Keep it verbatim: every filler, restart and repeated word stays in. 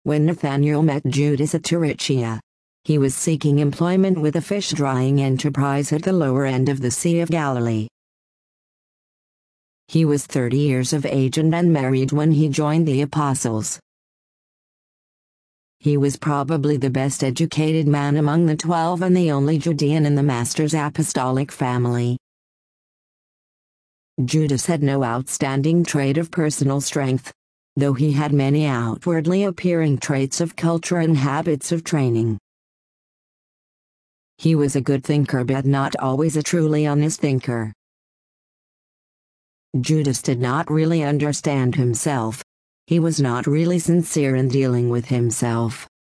when Nathanael met Judas at Tarichea. He was seeking employment with a fish drying enterprise at the lower end of the Sea of Galilee. He was thirty years of age and unmarried when he joined the apostles. He was probably the best educated man among the twelve and the only Judean in the Master's apostolic family. Judas had no outstanding trait of personal strength, though he had many outwardly appearing traits of culture and habits of training. He was a good thinker but not always a truly honest thinker. Judas did not really understand himself. He was not really sincere in dealing with himself.